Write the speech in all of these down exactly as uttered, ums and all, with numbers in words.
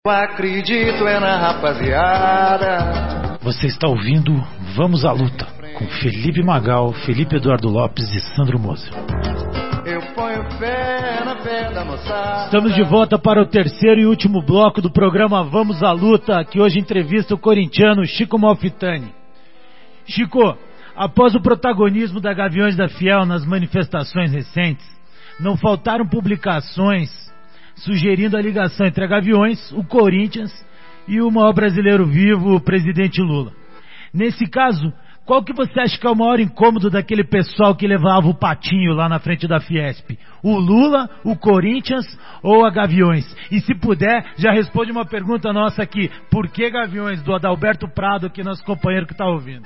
Eu acredito é na rapaziada. Você está ouvindo Vamos à Luta, com Felipe Magal, Felipe Eduardo Lopes e Sandro Moser. Eu ponho fé na fé da moçada. Estamos de volta para o terceiro e último bloco do programa Vamos à Luta, que hoje entrevista o corintiano Chico Malfitani. Chico, após o protagonismo da Gaviões da Fiel nas manifestações recentes, não faltaram publicações sugerindo a ligação entre a Gaviões, o Corinthians e o maior brasileiro vivo, o presidente Lula. Nesse caso, qual que você acha que é o maior incômodo daquele pessoal que levava o patinho lá na frente da Fiesp? O Lula, o Corinthians ou a Gaviões? E se puder, já responde uma pergunta nossa aqui. Por que Gaviões? Do Adalberto Prado, aqui, nosso companheiro que está ouvindo.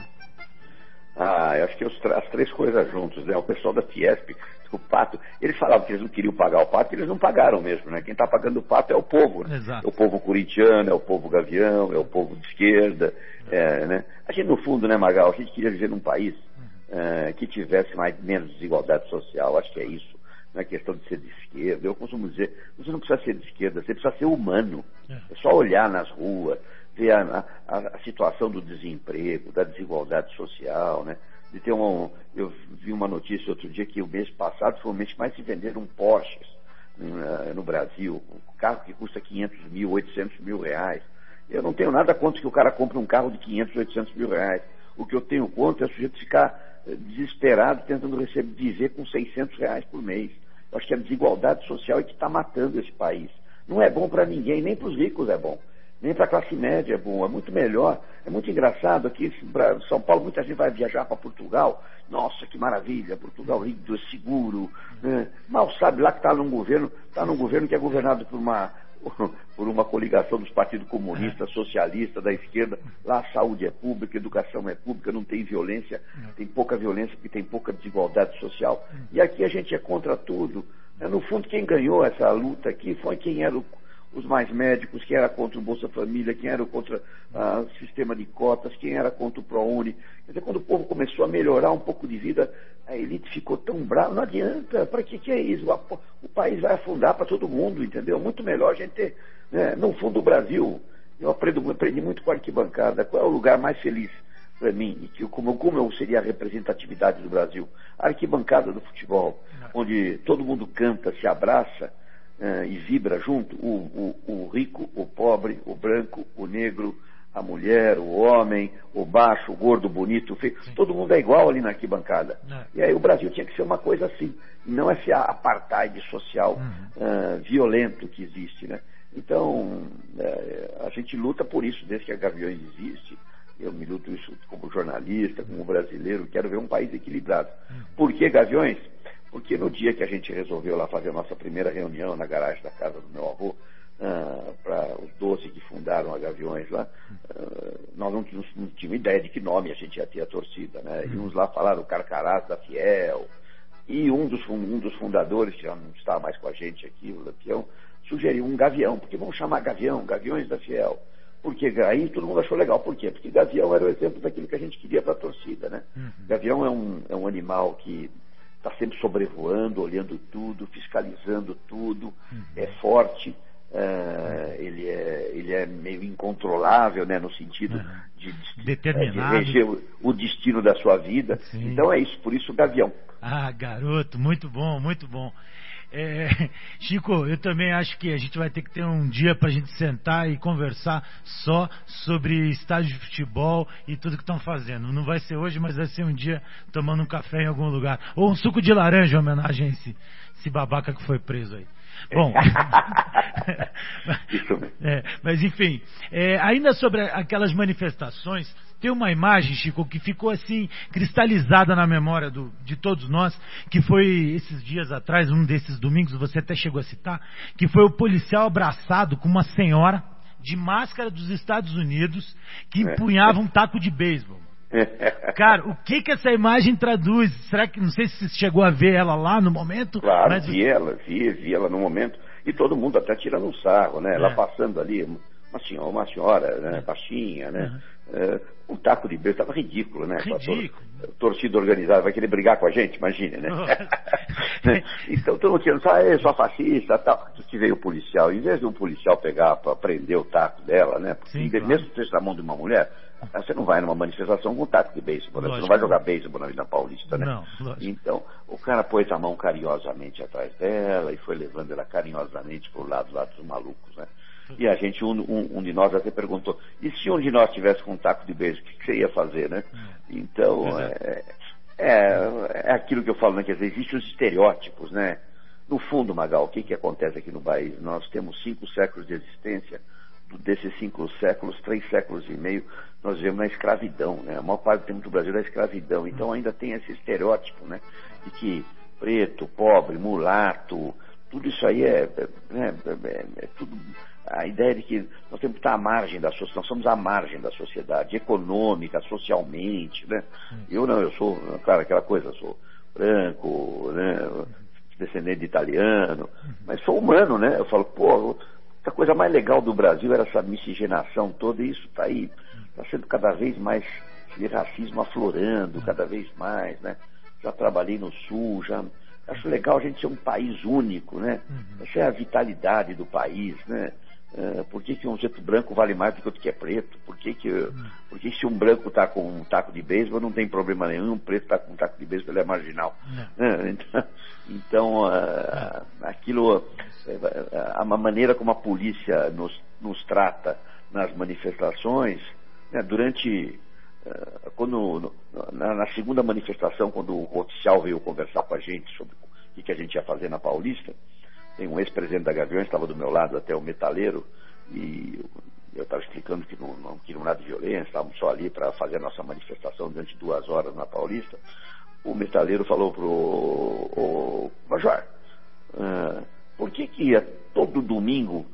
Ah, eu acho que os, as três coisas juntos, né? O pessoal da Fiesp, o pato, eles falavam que eles não queriam pagar o pato, e eles não pagaram mesmo, né? Quem está pagando o pato é o povo, né? Exato. É o povo corintiano, é o povo gavião, é o povo de esquerda, é, né? A gente, no fundo, né, Magal, a gente queria viver num país é, que tivesse mais, menos desigualdade social, acho que é isso. Não é questão de ser de esquerda. Eu costumo dizer, você não precisa ser de esquerda, você precisa ser humano. É só olhar nas ruas, ver a, a, a situação do desemprego, da desigualdade social, né? De ter um, eu vi uma notícia outro dia que o mês passado foi o mês que mais se venderam Porsches uh, no Brasil, um carro que custa quinhentos mil, oitocentos mil reais. Eu não tenho nada contra que o cara compre um carro de quinhentos, oitocentos mil reais. O que eu tenho contra é o sujeito ficar desesperado tentando receber, viver com seiscentos reais por mês. Eu acho que a desigualdade social é que está matando esse país. Não é bom para ninguém, nem para os ricos é bom. Nem para a classe média é bom, é muito melhor. É muito engraçado aqui para São Paulo, muita gente vai viajar para Portugal. Nossa, que maravilha, Portugal rico, seguro, né? Mal sabe lá que está num governo, está num governo que é governado por uma, por uma coligação dos partidos comunistas, socialistas, da esquerda. Lá a saúde é pública, a educação é pública, não tem violência, tem pouca violência porque tem pouca desigualdade social. E aqui a gente é contra tudo. No fundo, quem ganhou essa luta aqui foi quem era o os mais médicos, quem era contra o Bolsa Família, quem era contra ah, o sistema de cotas, quem era contra o ProUni. Quer dizer, quando o povo começou a melhorar um pouco de vida, a elite ficou tão brava. Não adianta, para que que é isso? O país vai afundar para todo mundo, entendeu? Muito melhor a gente ter, né, no fundo do Brasil, eu aprendi, aprendi muito com a arquibancada, qual é o lugar mais feliz para mim, e que, como, como eu seria a representatividade do Brasil? A arquibancada do futebol, onde todo mundo canta, se abraça, Uh, e vibra junto, o, o, o rico, o pobre, o branco, o negro, a mulher, o homem, o baixo, o gordo, o bonito, o feio, todo mundo é igual ali na arquibancada. É. E aí o Brasil tinha que ser uma coisa assim, não esse apartheid social uhum. uh, violento que existe, né? Então, uh, a gente luta por isso, desde que a Gaviões existe. Eu me luto isso como jornalista, como brasileiro, quero ver um país equilibrado. Uhum. Por que Gaviões? Porque no dia que a gente resolveu lá fazer a nossa primeira reunião na garagem da casa do meu avô, uh, para os doze que fundaram a Gaviões lá, uh, nós não tínhamos, não tínhamos ideia de que nome a gente ia ter a torcida, né? E uns lá falaram o Carcarás da Fiel, e um dos, um dos fundadores, que já não está mais com a gente aqui, o Lampião, sugeriu um Gavião, porque vamos chamar Gavião, Gaviões da Fiel. Porque aí todo mundo achou legal. Por quê? Porque Gavião era o exemplo daquilo que a gente queria para a torcida, né? Uhum. Gavião é um, é um animal que está sempre sobrevoando, olhando tudo, fiscalizando tudo, uhum. é forte, uh, ele, é, ele é meio incontrolável, né, no sentido uhum. de, de, Determinado. de reger o, o destino da sua vida. Sim. Então é isso, por isso o Gavião. Ah, garoto, muito bom, muito bom. É, Chico, eu também acho que a gente vai ter que ter um dia pra gente sentar e conversar só sobre estádio de futebol e tudo que estão fazendo. Não vai ser hoje, mas vai ser um dia tomando um café em algum lugar. Ou um suco de laranja em homenagem a esse, esse babaca que foi preso aí. Bom, é, mas enfim, é, ainda sobre aquelas manifestações, tem uma imagem, Chico, que ficou assim cristalizada na memória do, de todos nós, que foi esses dias atrás, um desses domingos, você até chegou a citar, que foi o policial abraçado com uma senhora de máscara dos Estados Unidos que empunhava um taco de beisebol. Cara, o que que essa imagem traduz? Será que, não sei se você chegou a ver ela lá no momento? Claro, mas... vi ela, vi, vi ela no momento, e todo mundo até tirando um sarro, né? É. Ela passando ali, uma senhora, uma senhora né, baixinha, né? Uhum. Uh, um taco de beijo, estava ridículo, né? Ridículo. Tor torcida organizada vai querer brigar com a gente, imagine, né? Então, todo mundo querendo falar, é só fascista tal. Que veio o policial, em vez de um policial pegar para prender o taco dela, né? Porque Sim, claro. Mesmo que seja na mão de uma mulher, você não vai numa manifestação com um taco de beisebol, né? Você não vai jogar beisebol na Avenida Paulista, né? Não, lógico. Então, o cara pôs a mão carinhosamente atrás dela e foi levando ela carinhosamente pro lado lá dos malucos, né? E a gente, um, um, um de nós até perguntou, e se um de nós tivesse com um taco de beijo, o que, que você ia fazer, né? É. Então, é, é, é aquilo que eu falo, né? Quer dizer, existem os estereótipos, né? No fundo, Magal, o que, que acontece aqui no país? Nós temos cinco séculos de existência, desses cinco séculos, três séculos e meio, nós vivemos na escravidão, né? A maior parte do tempo do Brasil é escravidão, então ainda tem esse estereótipo, né? De que preto, pobre, mulato, tudo isso aí é, é, é, é tudo... A ideia de que nós temos que estar à margem da sociedade, nós somos à margem da sociedade, econômica, socialmente, né? Eu não, eu sou, claro, aquela coisa, eu sou branco, né? Descendente de italiano, mas sou humano, né? Eu falo, pô, a coisa mais legal do Brasil era essa miscigenação toda, e isso está aí, está sendo cada vez mais, esse racismo aflorando, cada vez mais, né? Já trabalhei no Sul, já... Acho legal a gente ser um país único, né? Essa é a vitalidade do país, né? Uh, por que, que um jeito branco vale mais do que outro que é preto? Por que, que, hum. por que se um branco está com um taco de beisebol não tem problema nenhum, um preto está com um taco de beisebol, ele é marginal. Uh, então, então uh, aquilo, uh, a maneira como a polícia nos, nos trata nas manifestações, né, durante, uh, quando, na, na segunda manifestação, quando o oficial veio conversar com a gente sobre o que, que a gente ia fazer na Paulista, tem um ex-presidente da Gaviões, estava do meu lado até o metaleiro, e eu estava explicando que não, não queriam nada de violência, estávamos só ali para fazer a nossa manifestação durante duas horas na Paulista. O metaleiro falou pro o, Major, uh, por que que todo domingo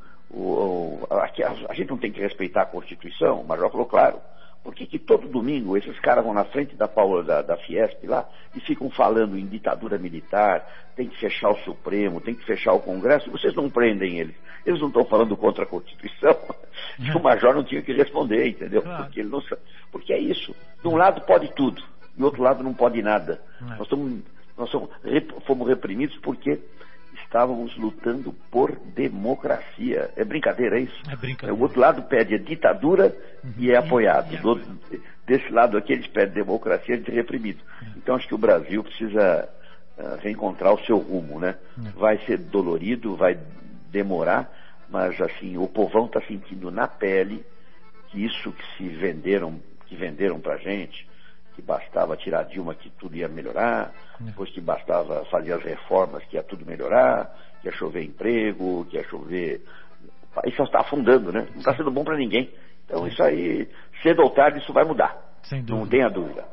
o, o, a, a gente não tem que respeitar a Constituição? O Major falou, claro. Por que que todo domingo esses caras vão na frente da, da, da Fiesp lá e ficam falando em ditadura militar, tem que fechar o Supremo, tem que fechar o Congresso, e vocês não prendem eles? Eles não estão falando contra a Constituição? É. O Major não tinha que responder, entendeu? Claro. Porque, ele não, porque é isso. De um lado pode tudo, do outro lado não pode nada. É. Nós, somos, nós somos, fomos reprimidos porque estávamos lutando por democracia. É brincadeira, é isso? É brincadeira. O outro lado pede a ditadura uhum. e é apoiado. Do, desse lado aqui eles pedem democracia e a gente é reprimido. Uhum. Então acho que o Brasil precisa uh, reencontrar o seu rumo, né? Uhum. Vai ser dolorido, vai demorar, mas assim, o povão está sentindo na pele que isso que se venderam, que venderam pra gente, que bastava tirar a Dilma que tudo ia melhorar, depois que bastava fazer as reformas que ia tudo melhorar, que ia chover emprego, que ia chover... O país só está afundando, né? Não está sendo bom para ninguém. Então isso aí, cedo ou tarde, isso vai mudar. Sem dúvida. Não tenha dúvida.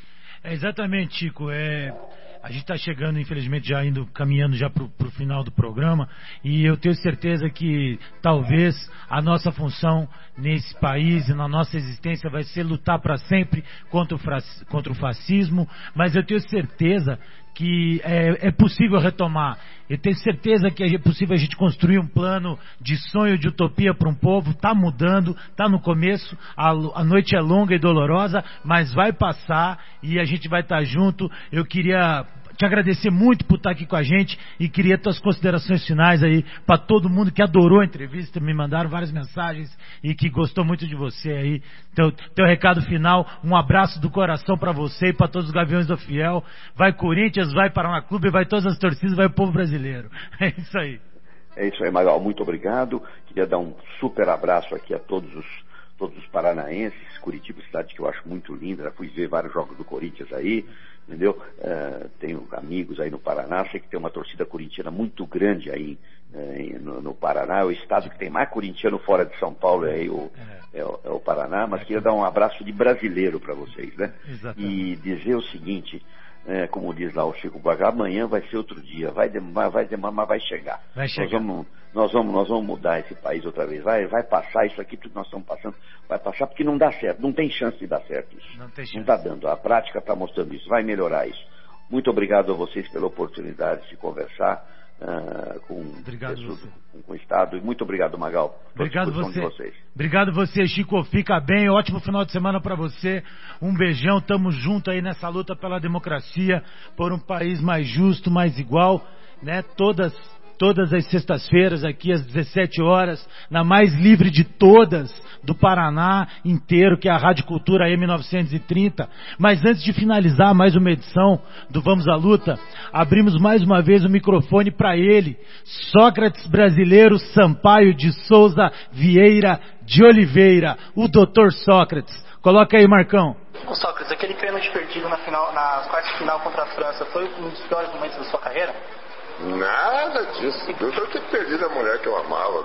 É exatamente, Chico. É... A gente está chegando, infelizmente, já indo, caminhando já para o final do programa, e eu tenho certeza que talvez a nossa função nesse país e na nossa existência vai ser lutar para sempre contra o, contra o fascismo, mas eu tenho certeza que é, é possível retomar. Eu tenho certeza que é possível a gente construir um plano de sonho, de utopia para um povo. Está mudando, está no começo, a, a noite é longa e dolorosa, mas vai passar e a gente vai estar junto. Eu queria te agradecer muito por estar aqui com a gente e queria tuas considerações finais aí para todo mundo que adorou a entrevista, me mandaram várias mensagens e que gostou muito de você aí. Teu, teu recado final, um abraço do coração para você e para todos os Gaviões do Fiel. Vai Corinthians, vai Paraná Clube, vai todas as torcidas, vai o povo brasileiro. É isso aí. É isso aí, Magal. Muito obrigado. Queria dar um super abraço aqui a todos os todos os paranaenses. Curitiba, cidade que eu acho muito linda. Já fui ver vários jogos do Corinthians aí, entendeu? Uh, tenho amigos aí no Paraná. Sei que tem uma torcida corintiana muito grande aí uh, no, no Paraná. É o estado que tem mais corintiano fora de São Paulo, é, aí o, é. É, o, é o Paraná. Mas queria dar um abraço de brasileiro para vocês, né? Exatamente. E dizer o seguinte... É, como diz lá o Chico Buarque, amanhã vai ser outro dia, vai demorar, vai demorar, mas vai chegar. Vai chegar. Nós vamos, nós vamos, nós vamos mudar esse país outra vez. Vai, vai passar isso aqui, tudo que nós estamos passando, vai passar porque não dá certo, não tem chance de dar certo isso. Não tem chance. Não está dando, a prática está mostrando isso, vai melhorar isso. Muito obrigado a vocês pela oportunidade de conversar. uh, com, obrigado pessoas, você. Com, com o Estado. E muito obrigado, Magal, pela obrigado disposição você. de vocês. Obrigado você, Chico. Fica bem. Ótimo final de semana para você. Um beijão. Tamo junto aí nessa luta pela democracia, por um país mais justo, mais igual, né? Todas Todas as sextas-feiras aqui às dezessete horas, na mais livre de todas do Paraná inteiro, que é a Rádio Cultura M novecentos e trinta. Mas antes de finalizar mais uma edição do Vamos à Luta, abrimos mais uma vez o microfone para ele, Sócrates brasileiro Sampaio de Souza Vieira de Oliveira, o doutor Sócrates. Coloca aí, Marcão. Ô Sócrates, aquele pênalti perdido na final, nas quartas de final contra a França foi um dos piores momentos da sua carreira? Nada disso. Eu quero ter perdido a mulher que eu amava.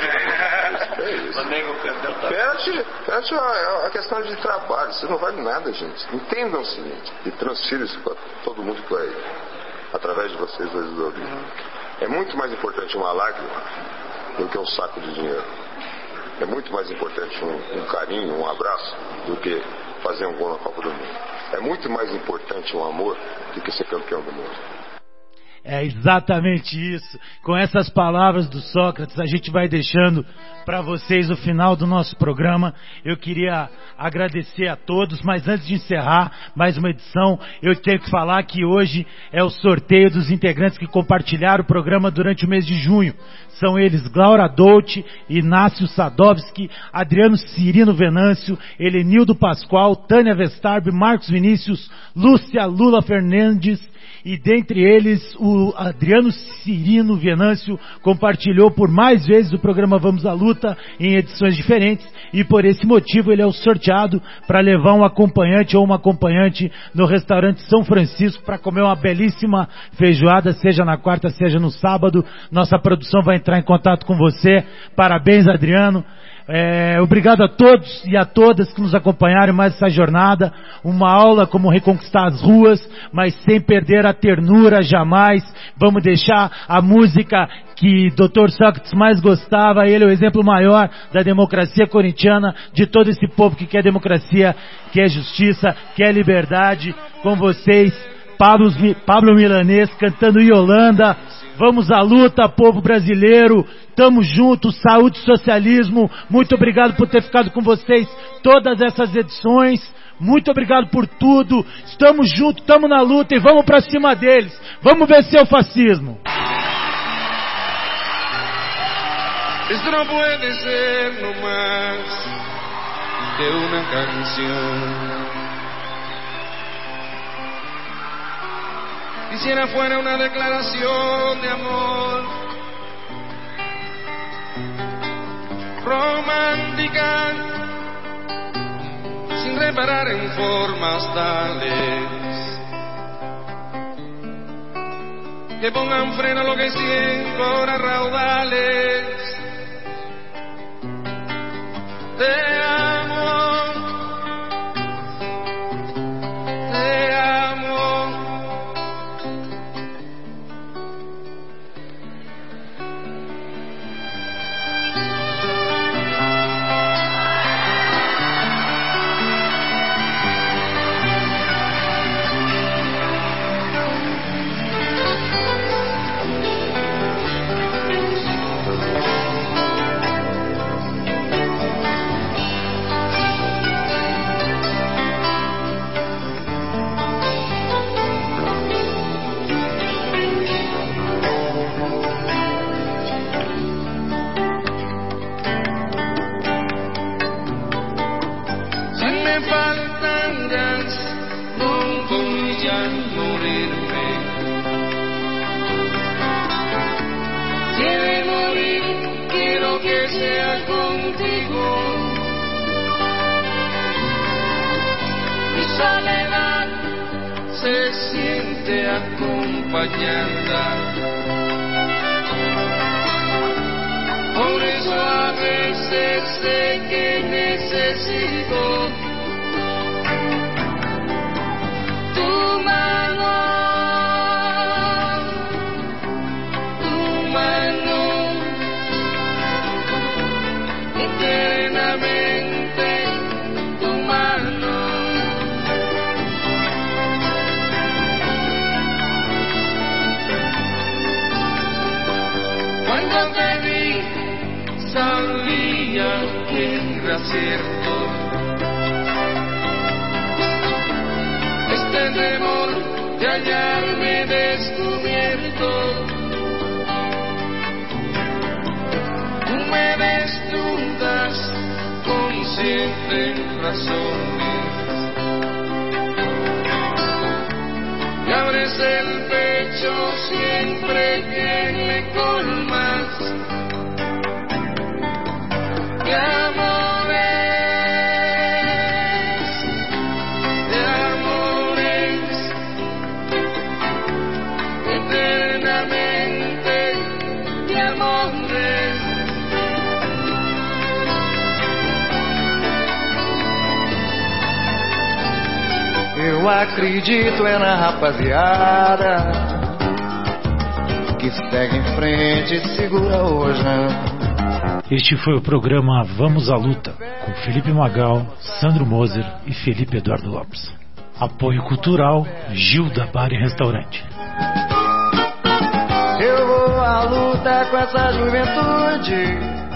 É isso. Perde, perde a, a questão de trabalho. Isso não vale nada, gente. Entendam o seguinte. E transfira isso para todo mundo que vai, através de vocês, vai ouvir. É muito mais importante uma lágrima do que um saco de dinheiro. É muito mais importante um, um carinho, um abraço, do que fazer um gol na Copa do Mundo. É muito mais importante um amor do que ser campeão do mundo. É exatamente isso. Com essas palavras do Sócrates, a gente vai deixando para vocês o final do nosso programa. Eu queria agradecer a todos, mas antes de encerrar mais uma edição, eu tenho que falar que hoje é o sorteio dos integrantes que compartilharam o programa durante o mês de junho. São eles Glaura Dolce, Inácio Sadovski, Adriano Cirino Venâncio, Helenildo Pascoal, Tânia Vestarbe, Marcos Vinícius, Lúcia Lula Fernandes, e dentre eles o Adriano Cirino Venâncio compartilhou por mais vezes o programa Vamos à Luta em edições diferentes, e por esse motivo ele é o sorteado para levar um acompanhante ou uma acompanhante no restaurante São Francisco para comer uma belíssima feijoada, seja na quarta, seja no sábado. Nossa produção vai entrar em contato com você. Parabéns, Adriano. É, obrigado a todos e a todas que nos acompanharam em mais essa jornada, uma aula como reconquistar as ruas, mas sem perder a ternura jamais. Vamos deixar a música que doutor Sócrates mais gostava, ele é o exemplo maior da democracia corintiana, de todo esse povo que quer democracia, quer justiça, quer liberdade. Com vocês, Pablo, Pablo Milanês cantando Yolanda. Vamos à luta, povo brasileiro. Tamo junto, saúde e socialismo. Muito obrigado por ter ficado com vocês todas essas edições. Muito obrigado por tudo. Estamos juntos, estamos na luta e vamos pra cima deles. Vamos vencer o fascismo. Esto no puede ser no más que una canción. Quisiera fuera una declaración de amor romántica, sin reparar en formas tales que pongan freno a lo que siento ahora raudales. Te amo, te amo. Se siente acompañada, por eso a veces sé que necesito tu mano, tu mano, eternamente tu mano. siempre acierto. Este temor de hallarme descubierto, tú me desnudas con siete razones y abres el pecho siempre que me colmas de amores, de amores, eternamente de amores. Eu acredito é na rapaziada que segue em frente e segura hoje. Este foi o programa Vamos à Luta, com Felipe Magal, Sandro Moser e Felipe Eduardo Lopes. Apoio cultural Gilda Bar e Restaurante. Eu vou à luta com essa juventude